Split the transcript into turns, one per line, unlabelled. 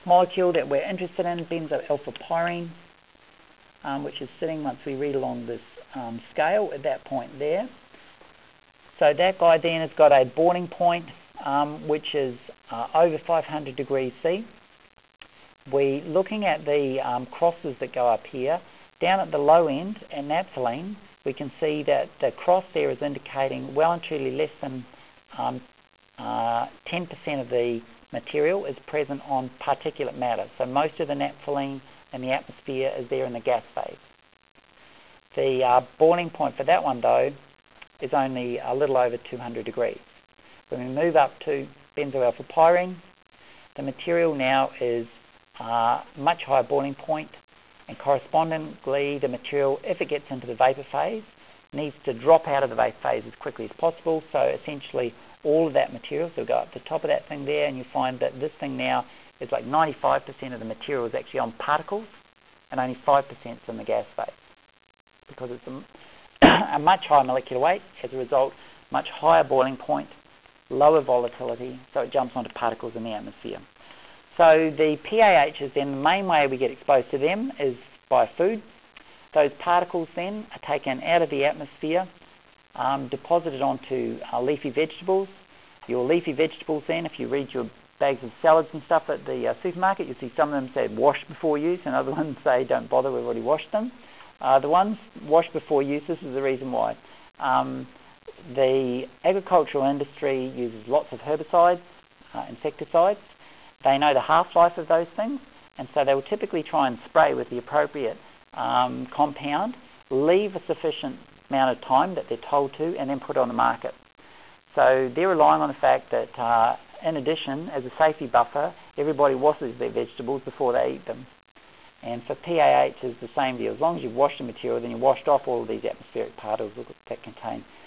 molecule that we're interested in, benzoylpyrene, which is sitting, once we read along this scale, at that point there. So that guy then has got a boiling point which is over 500 degrees C. We're looking at the crosses that go up here. Down at the low end, in naphthalene, we can see that the cross there is indicating well and truly less than 10% of the material is present on particulate matter. So most of the naphthalene in the atmosphere is there in the gas phase. The boiling point for that one, though, is only a little over 200 degrees. When we move up to benzoylpyrene, the material now is much higher boiling point, and correspondingly the material, if it gets into the vapor phase, needs to drop out of the vapor phase as quickly as possible. So essentially all of that material, so go up the top of that thing there, and you find that this thing now is like 95% of the material is actually on particles, and only 5% is in the gas phase, because it's a much higher molecular weight. As a result, much higher boiling point, lower volatility, so it jumps onto particles in the atmosphere. So the PAHs, then, the main way we get exposed to them is by food. Those particles then are taken out of the atmosphere, deposited onto leafy vegetables. Your leafy vegetables then, if you read your bags of salads and stuff at the supermarket, you'll see some of them say wash before use, and other ones say don't bother, we've already washed them. The ones washed before use, this is the reason why. The agricultural industry uses lots of herbicides, insecticides. They know the half-life of those things, and so they will typically try and spray with the appropriate compound, leave a sufficient amount of time that they're told to, and then put it on the market. So they're relying on the fact that, in addition, as a safety buffer, everybody washes their vegetables before they eat them. And for PAH, it's the same deal. As long as you've washed the material, then you've washed off all of these atmospheric particles that contain